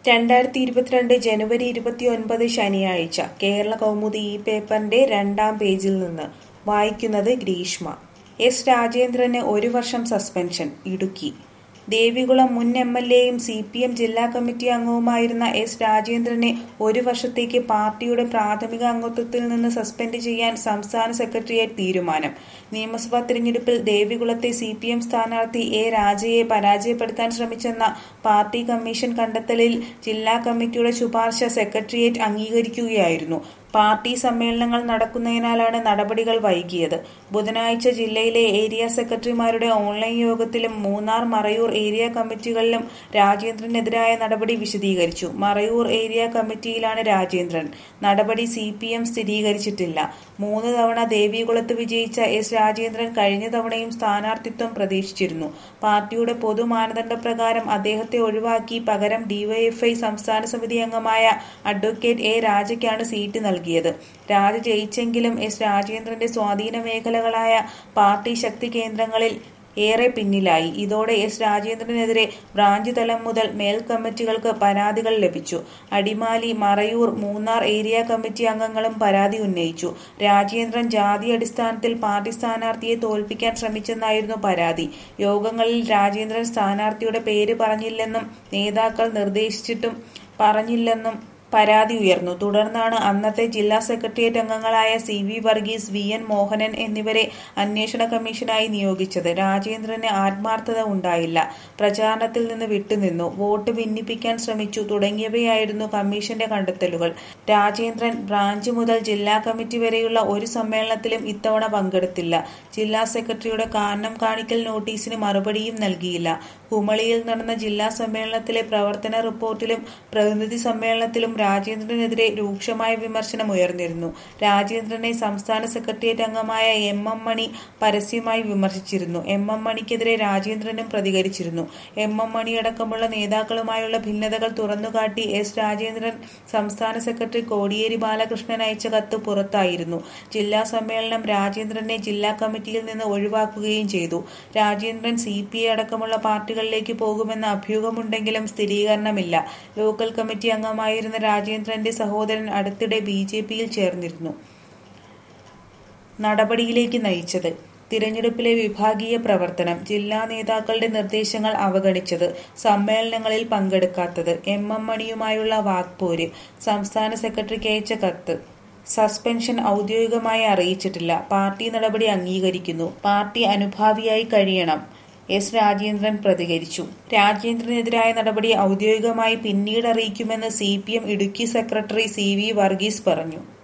2022 ജനുവരി 29 ശനിയാഴ്ച കേരള കൗമുദി ഈ പേപ്പറിന്റെ 2-ാം പേജിൽ നിന്ന് വായിക്കുന്നത് ഗ്രീഷ്മ. എസ് രാജേന്ദ്രന് 1 വർഷം സസ്പെൻഷൻ. ഇടുക്കി ദേവികുളം മുൻ എംഎൽഎയും സിപിഎം ജില്ലാ കമ്മിറ്റി അംഗവുമായിരുന്ന എസ് രാജേന്ദ്രനെ 1 വർഷത്തേക്ക് പാർട്ടിയുടെ പ്രാഥമിക അംഗത്വത്തിൽ നിന്ന് സസ്പെൻഡ് ചെയ്യാൻ സംസ്ഥാന സെക്രട്ടേറിയറ്റ് തീരുമാനം. നിയമസഭാ തിരഞ്ഞെടുപ്പിൽ ദേവികുളത്തെ സിപിഎം സ്ഥാനാർത്ഥി എ രാജയെ പരാജയപ്പെടുത്താൻ ശ്രമിച്ചെന്ന പാർട്ടി കമ്മീഷൻ കണ്ടെത്തലിൽ ജില്ലാ കമ്മിറ്റിയുടെ ശുപാർശ സെക്രട്ടേറിയറ്റ് അംഗീകരിക്കുകയായിരുന്നു. പാർട്ടി സമ്മേളനങ്ങൾ നടക്കുന്നതിനാലാണ് നടപടികൾ വൈകിയത്. ബുധനാഴ്ച ജില്ലയിലെ ഏരിയ സെക്രട്ടറിമാരുടെ ഓൺലൈൻ യോഗത്തിലും മൂന്നാർ, മറയൂർ ഏരിയ കമ്മിറ്റികളിലും രാജേന്ദ്രനെതിരായ നടപടി വിശദീകരിച്ചു. മറയൂർ ഏരിയ കമ്മിറ്റിയിലാണ് രാജേന്ദ്രൻ. നടപടി സിപിഎം സ്ഥിരീകരിച്ചിട്ടില്ല. 3 തവണ ദേവികുളത്ത് വിജയിച്ച എസ് രാജേന്ദ്രൻ കഴിഞ്ഞ തവണയും സ്ഥാനാർത്ഥിത്വം പ്രതീക്ഷിച്ചിരുന്നു. പാർട്ടിയുടെ പൊതു മാനദണ്ഡപ്രകാരം അദ്ദേഹത്തെ ഒഴിവാക്കി പകരം ഡിവൈഎഫ്ഐ സംസ്ഥാന സമിതി അംഗമായ അഡ്വക്കേറ്റ് എ രാജയ്ക്കാണ് സീറ്റ് നൽകിയത്. രാജ ജയിച്ചെങ്കിലും എസ് രാജേന്ദ്രന്റെ സ്വാധീന മേഖലകളായ പാർട്ടി ശക്തി കേന്ദ്രങ്ങളിൽ ഏറെ പിന്നിലായി. ഇതോടെ എസ് രാജേന്ദ്രനെതിരെ ബ്രാഞ്ച് തലം മുതൽ മേൽ കമ്മിറ്റികൾക്ക് പരാതികൾ ലഭിച്ചു. അടിമാലി, മറയൂർ, മൂന്നാർ ഏരിയ കമ്മിറ്റി അംഗങ്ങളും പരാതി ഉന്നയിച്ചു. രാജേന്ദ്രൻ ജാതി അടിസ്ഥാനത്തിൽ പാർട്ടി സ്ഥാനാർത്ഥിയെ തോൽപ്പിക്കാൻ ശ്രമിച്ചെന്നായിരുന്നു പരാതി. യോഗങ്ങളിൽ രാജേന്ദ്രൻ സ്ഥാനാർത്ഥിയുടെ പേര് പറഞ്ഞില്ലെന്നും നേതാക്കൾ നിർദ്ദേശിച്ചിട്ടും പറഞ്ഞില്ലെന്നും പരാതി ഉയർന്നു. തുടർന്നാണ് അന്നത്തെ ജില്ലാ സെക്രട്ടേറിയറ്റ് അംഗങ്ങളായ C V Varghese, V N Mohanan എന്നിവരെ അന്വേഷണ കമ്മീഷനായി നിയോഗിച്ചത്. രാജേന്ദ്രന് ആത്മാർത്ഥത ഉണ്ടായില്ല, പ്രചാരണത്തിൽ നിന്ന് വിട്ടുനിന്നു, വോട്ട് ഭിന്നിപ്പിക്കാൻ ശ്രമിച്ചു തുടങ്ങിയവയായിരുന്നു കമ്മീഷന്റെ കണ്ടെത്തലുകൾ. രാജേന്ദ്രൻ ബ്രാഞ്ച് മുതൽ ജില്ലാ കമ്മിറ്റി വരെയുള്ള ഒരു സമ്മേളനത്തിലും ഇത്തവണ പങ്കെടുത്തില്ല. ജില്ലാ സെക്രട്ടറിയുടെ കാരണം കാണിക്കൽ നോട്ടീസിന് മറുപടിയും നൽകിയില്ല. കുമളിയിൽ നടന്ന ജില്ലാ സമ്മേളനത്തിലെ പ്രവർത്തന റിപ്പോർട്ടിലും പ്രതിനിധി സമ്മേളനത്തിലും രാജേന്ദ്രനെതിരെ രൂക്ഷമായ വിമർശനം ഉയർന്നിരുന്നു. രാജേന്ദ്രനെ സംസ്ഥാന സെക്രട്ടേറിയറ്റ് അംഗമായ എം മണി പരസ്യമായി വിമർശിച്ചിരുന്നു. എം മണിക്കെതിരെ രാജേന്ദ്രനും പ്രതികരിച്ചിരുന്നു. എം മണിയടക്കമുള്ള നേതാക്കളുമായുള്ള ഭിന്നതകൾ തുറന്നുകാട്ടി എസ് രാജേന്ദ്രൻ സംസ്ഥാന സെക്രട്ടറി കോടിയേരി ബാലകൃഷ്ണൻ അയച്ച കത്ത് പുറത്തായിരുന്നു. ജില്ലാ സമ്മേളനം രാജേന്ദ്രനെ ജില്ലാ കമ്മിറ്റിയിൽ നിന്ന് ഒഴിവാക്കുകയും ചെയ്തു. രാജേന്ദ്രൻ സിപിഐ അടക്കമുള്ള പാർട്ടികളിലേക്ക് പോകുമെന്ന അഭ്യൂഹമുണ്ടെങ്കിലും സ്ഥിരീകരണമില്ല. ലോക്കൽ കമ്മിറ്റി അംഗമായിരുന്ന രാജേന്ദ്രന്റെ സഹോദരൻ അടുത്തിടെ ബിജെപിയിൽ ചേർന്നിരുന്നു. നടപടിയിലേക്ക് നയിച്ചത് തിരഞ്ഞെടുപ്പിലെ വിഭാഗീയ പ്രവർത്തനം, ജില്ലാ നേതാക്കളുടെ നിർദ്ദേശങ്ങൾ അവഗണിച്ചത്, സമ്മേളനങ്ങളിൽ പങ്കെടുക്കാത്തത്, എം മണിയുമായുള്ള വാക്പോര്, സംസ്ഥാന സെക്രട്ടറിക്ക് അയച്ച കത്ത്. സസ്പെൻഷൻ ഔദ്യോഗികമായി അറിയിച്ചിട്ടില്ല. പാർട്ടി നടപടി അംഗീകരിക്കുന്നു. പാർട്ടി അനുഭാവിയായി കഴിയണം. എസ് രാജേന്ദ്രൻ പ്രതികരിച്ചു. രാജേന്ദ്രനെതിരായ നടപടി ഔദ്യോഗികമായി പിന്നീട് അറിയിക്കുമെന്ന് CPM Idukki secretary C V Varghese പറഞ്ഞു.